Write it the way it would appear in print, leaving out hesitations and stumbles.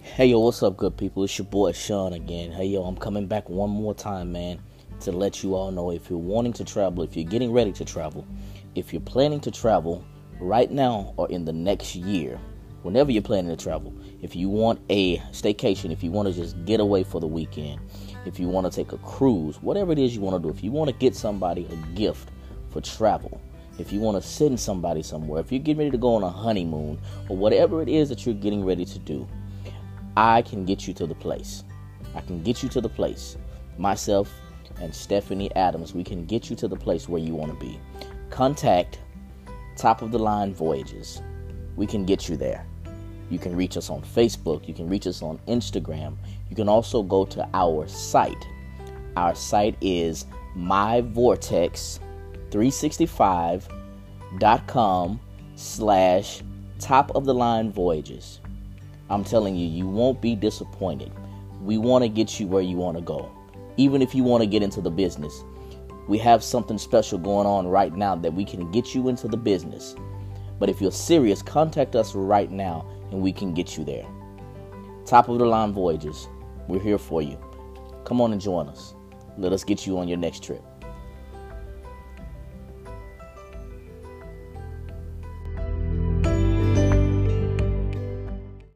Hey yo, what's up, good people? It's your boy Sean again. Hey yo, I'm coming back one more time, man, to let you all know if you're wanting to travel, if you're getting ready to travel, if you're planning to travel right now or in the next year, whenever you're planning to travel, if you want a staycation, if you want to just get away for the weekend, if you want to take a cruise, whatever it is you want to do, if you want to get somebody a gift for travel, if you want to send somebody somewhere, if you're getting ready to go on a honeymoon, or whatever it is that you're getting ready to do, I can get you to the place. I can get you to the place. Myself and Stephanie Adams, we can get you to the place where you want to be. Contact Top of the Line Voyages. We can get you there. You can reach us on Facebook. You can reach us on Instagram. You can also go to our site. Our site is myvortex365.com/Top of the Line Voyages. I'm telling you, you won't be disappointed. We want to get you where you want to go. Even if you want to get into the business, we have something special going on right now that we can get you into the business. But if you're serious, contact us right now and we can get you there. Top of the Line Voyages, we're here for you. Come on and join us. Let us get you on your next trip.